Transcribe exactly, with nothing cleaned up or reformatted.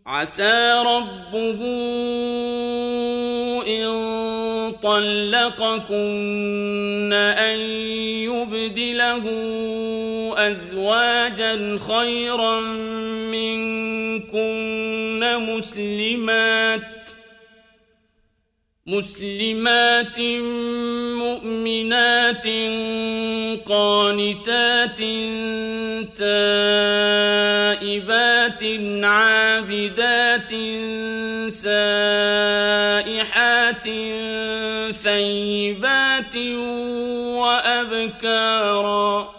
عسى ربه إن طلقكن أن يبدله أزواجا خيرا منكن مسلمات مسلمات مؤمنات قانتات تائبات عابدات سائحات ثيبات وأبكارا